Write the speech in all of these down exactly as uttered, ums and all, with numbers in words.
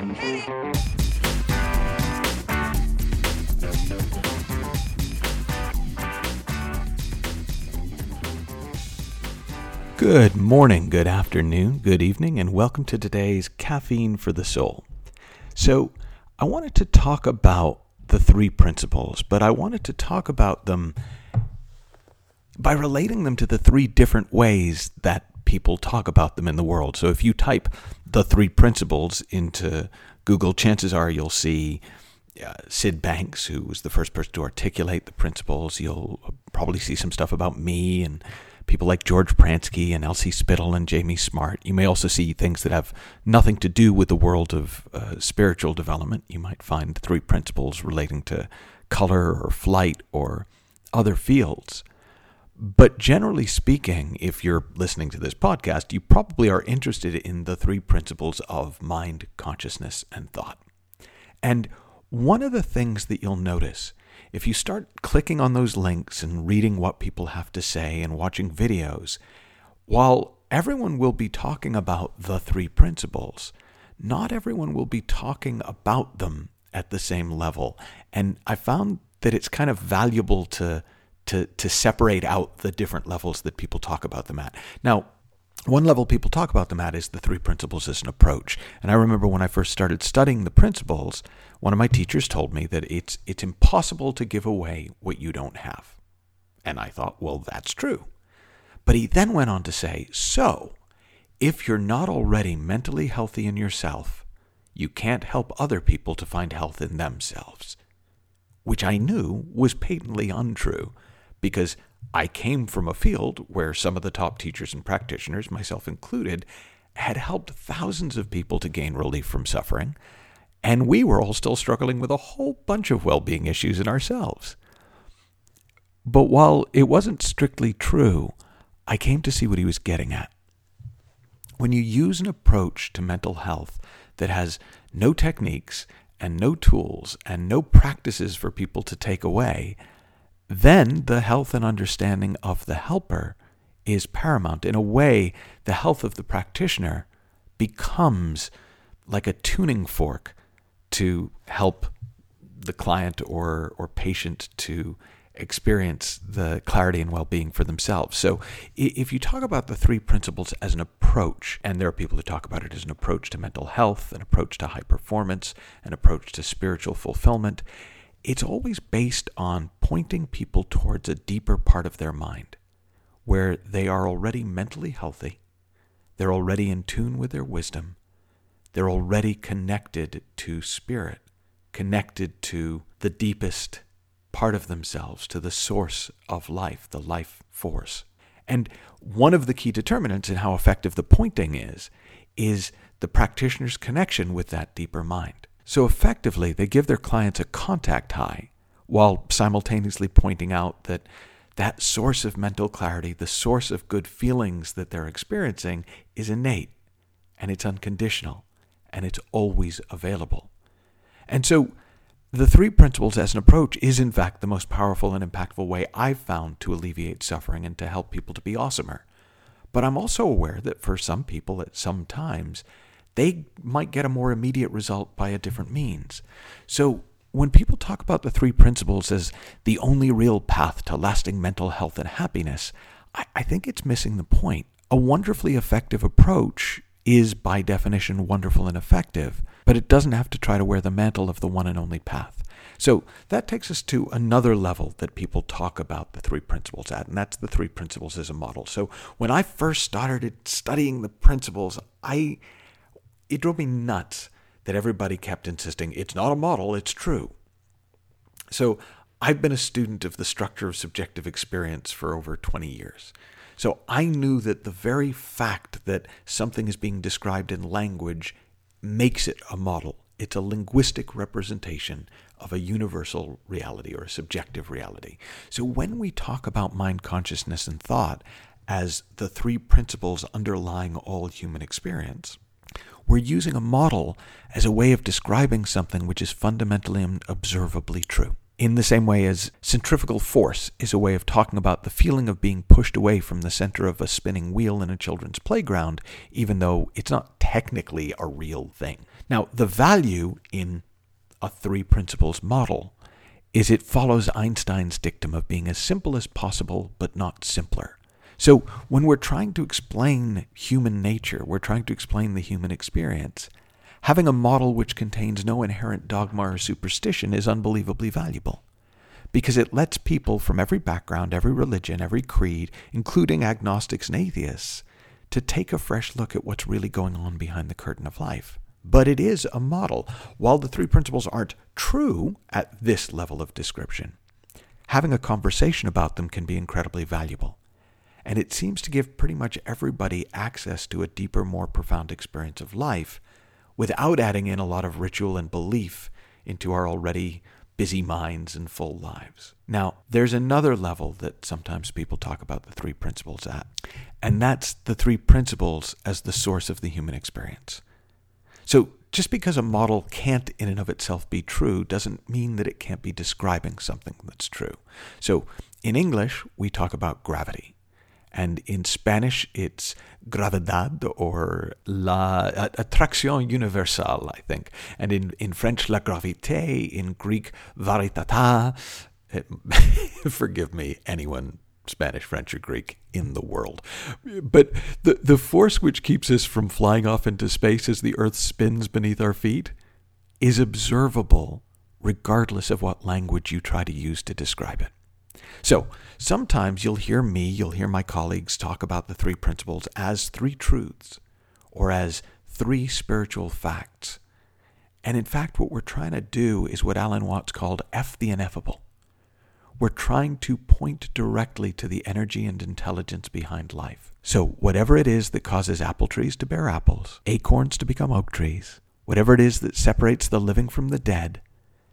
Good morning, good afternoon, good evening, and welcome to today's Caffeine for the Soul. So, I wanted to talk about the three principles, but I wanted to talk about them by relating them to the three different ways that people talk about them in the world. So if you type the three principles into Google, chances are you'll see uh, Sid Banks, who was the first person to articulate the principles. You'll probably see some stuff about me and people like George Pransky and Elsie Spittle and Jamie Smart. You may also see things that have nothing to do with the world of uh, spiritual development. You might find three principles relating to color or flight or other fields. But generally speaking, if you're listening to this podcast, you probably are interested in the three principles of mind, consciousness, and thought. And one of the things that you'll notice if you start clicking on those links and reading what people have to say and watching videos, while everyone will be talking about the three principles, not everyone will be talking about them at the same level. And I found that it's kind of valuable to to to separate out the different levels that people talk about them at. Now, one level people talk about them at is the three principles as an approach. And I remember when I first started studying the principles, one of my teachers told me that it's it's impossible to give away what you don't have. And I thought, well, that's true. But he then went on to say, so if you're not already mentally healthy in yourself, you can't help other people to find health in themselves. Which I knew was patently untrue, because I came from a field where some of the top teachers and practitioners, myself included, had helped thousands of people to gain relief from suffering, and we were all still struggling with a whole bunch of well-being issues in ourselves. But while it wasn't strictly true, I came to see what he was getting at. When you use an approach to mental health that has no techniques and no tools and no practices for people to take away, then the health and understanding of the helper is paramount. In a way, the health of the practitioner becomes like a tuning fork to help the client or, or patient to experience the clarity and well-being for themselves. So if you talk about the three principles as an approach, and there are people who talk about it as an approach to mental health, an approach to high performance, an approach to spiritual fulfillment, it's always based on pointing people towards a deeper part of their mind where they are already mentally healthy, they're already in tune with their wisdom, they're already connected to spirit, connected to the deepest part of themselves, to the source of life, the life force. And one of the key determinants in how effective the pointing is, is the practitioner's connection with that deeper mind. So effectively, they give their clients a contact high while simultaneously pointing out that that source of mental clarity, the source of good feelings that they're experiencing is innate, and it's unconditional, and it's always available. And so the three principles as an approach is in fact the most powerful and impactful way I've found to alleviate suffering and to help people to be awesomer. But I'm also aware that for some people at some times, they might get a more immediate result by a different means. So when people talk about the three principles as the only real path to lasting mental health and happiness, I, I think it's missing the point. A wonderfully effective approach is by definition wonderful and effective, but it doesn't have to try to wear the mantle of the one and only path. So that takes us to another level that people talk about the three principles at, and that's the three principles as a model. So when I first started studying the principles, I it drove me nuts that everybody kept insisting, it's not a model, it's true. So I've been a student of the structure of subjective experience for over twenty years. So I knew that the very fact that something is being described in language makes it a model. It's a linguistic representation of a universal reality or a subjective reality. So when we talk about mind, consciousness, and thought as the three principles underlying all human experience, we're using a model as a way of describing something which is fundamentally and observably true. In the same way as centrifugal force is a way of talking about the feeling of being pushed away from the center of a spinning wheel in a children's playground, even though it's not technically a real thing. Now, the value in a three principles model is it follows Einstein's dictum of being as simple as possible, but not simpler. So when we're trying to explain human nature, we're trying to explain the human experience, having a model which contains no inherent dogma or superstition is unbelievably valuable, because it lets people from every background, every religion, every creed, including agnostics and atheists, to take a fresh look at what's really going on behind the curtain of life. But it is a model. While the three principles aren't true at this level of description, having a conversation about them can be incredibly valuable. And it seems to give pretty much everybody access to a deeper, more profound experience of life without adding in a lot of ritual and belief into our already busy minds and full lives. Now, there's another level that sometimes people talk about the three principles at, and that's the three principles as the source of the human experience. So just because a model can't in and of itself be true doesn't mean that it can't be describing something that's true. So in English, we talk about gravity. And in Spanish, it's gravedad or la attraction universal, I think. And in, in French, la gravité. In Greek, varitata. It, forgive me, anyone Spanish, French, or Greek in the world. But the, the force which keeps us from flying off into space as the Earth spins beneath our feet is observable regardless of what language you try to use to describe it. So sometimes you'll hear me, you'll hear my colleagues talk about the three principles as three truths or as three spiritual facts. And in fact, what we're trying to do is what Alan Watts called F the ineffable. We're trying to point directly to the energy and intelligence behind life. So whatever it is that causes apple trees to bear apples, acorns to become oak trees, whatever it is that separates the living from the dead,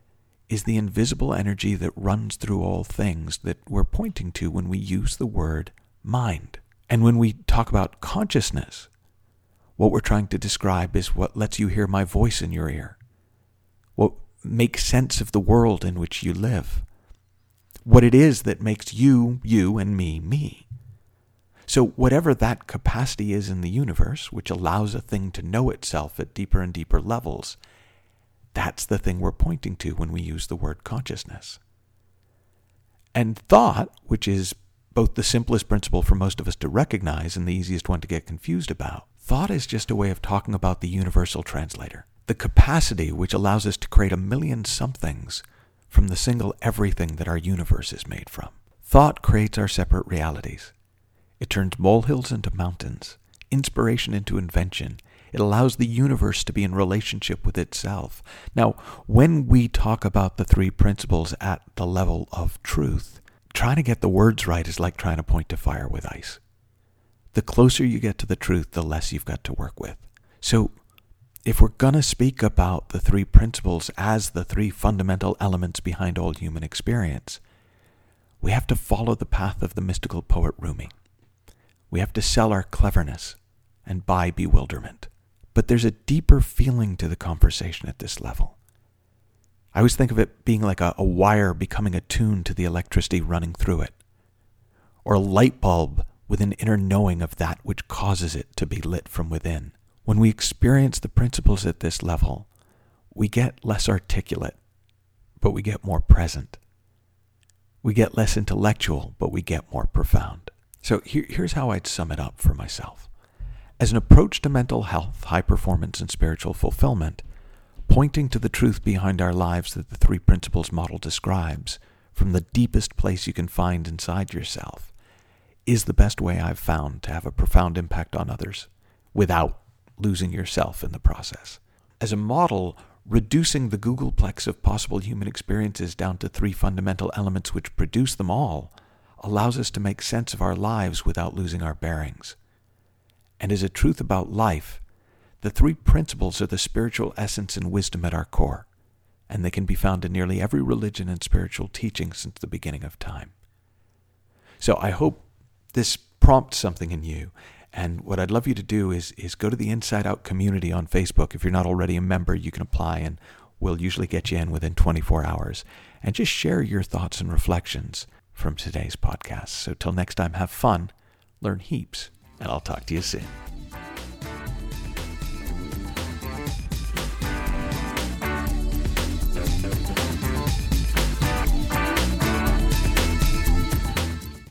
is the invisible energy that runs through all things that we're pointing to when we use the word mind. And when we talk about consciousness, what we're trying to describe is what lets you hear my voice in your ear, what makes sense of the world in which you live, what it is that makes you, you, and me, me. So whatever that capacity is in the universe, which allows a thing to know itself at deeper and deeper levels, that's the thing we're pointing to when we use the word consciousness. And thought, which is both the simplest principle for most of us to recognize and the easiest one to get confused about, thought is just a way of talking about the universal translator, the capacity which allows us to create a million somethings from the single everything that our universe is made from. Thought creates our separate realities. It turns molehills into mountains, inspiration into invention. It allows the universe to be in relationship with itself. Now, when we talk about the three principles at the level of truth, trying to get the words right is like trying to point to fire with ice. The closer you get to the truth, the less you've got to work with. So, if we're going to speak about the three principles as the three fundamental elements behind all human experience, we have to follow the path of the mystical poet Rumi. We have to sell our cleverness and buy bewilderment. But there's a deeper feeling to the conversation at this level. I always think of it being like a, a wire becoming attuned to the electricity running through it, or a light bulb with an inner knowing of that which causes it to be lit from within. When we experience the principles at this level, we get less articulate, but we get more present. We get less intellectual, but we get more profound. So here, here's how I'd sum it up for myself. As an approach to mental health, high performance, and spiritual fulfillment, pointing to the truth behind our lives that the three principles model describes from the deepest place you can find inside yourself is the best way I've found to have a profound impact on others without losing yourself in the process. As a model, reducing the Googleplex of possible human experiences down to three fundamental elements which produce them all allows us to make sense of our lives without losing our bearings. And as a truth about life, the three principles are the spiritual essence and wisdom at our core, and they can be found in nearly every religion and spiritual teaching since the beginning of time. So I hope this prompts something in you, and what I'd love you to do is, is go to the Inside Out community on Facebook. If you're not already a member, you can apply, and will usually get you in within twenty-four hours. And just share your thoughts and reflections from today's podcast. So till next time, have fun, learn heaps, and I'll talk to you soon.